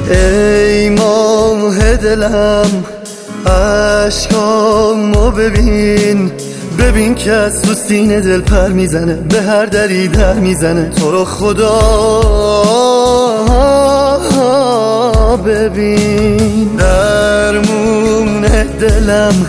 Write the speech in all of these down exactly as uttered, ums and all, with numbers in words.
ای ماه دلم عشقامو ببین، ببین که از تو سینه دل پر میزنه، به هر دری در میزنه. تو رو خدا ببین، درمون دلم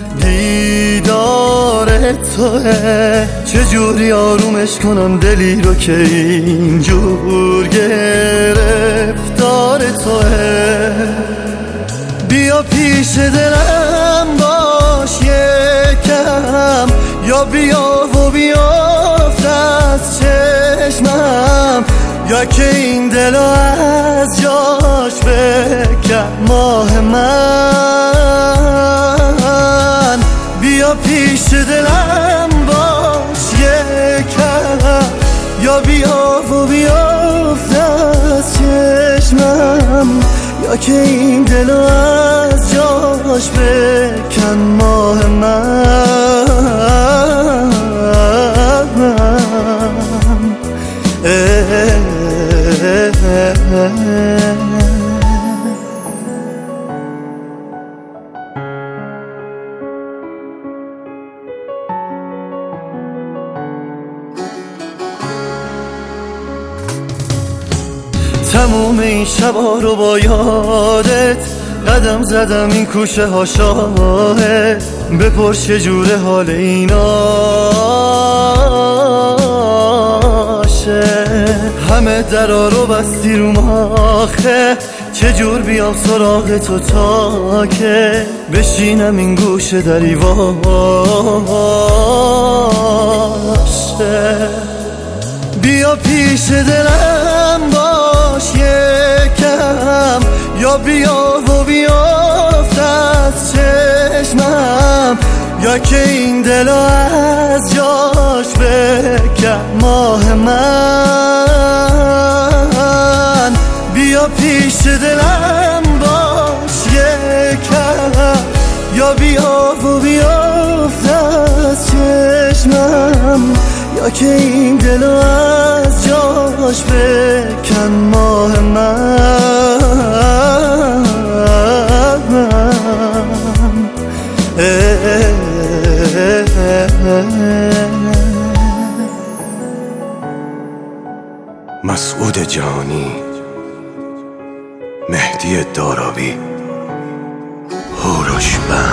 دیدار توه، چجوری آرومش کنم دلی رو که اینجور گرفتار توه. بیا پیش دلم باش یکم، یا بیا و بیافت از چشمم، یا که این دل از جاش بکن ماه من. بیا پیش دلم باش یکم، یا بیا و بیافت از چشمم، یا که این دل از جاش بکن ماه من. تموم این شبا رو با یادت قدم زدم این کوچه ها شاهد، بپرس چجوره حال ایناشه. همه درا رو بستی رو ماخه، چجور بیام سراغ تو تا که بشینم این گوشه دری واشه. بیا پیش دلم باش یکم، یا بیا و بیافت از چشمم، یا که این دل از جاش بکن ماه من. بیا پیش دلم باش یکم، یا بیا و بیافت از چشمم، یا که این دل از جاش بکن ماه من. مسعود جهانی، مهدی داراوی، هوروش بند.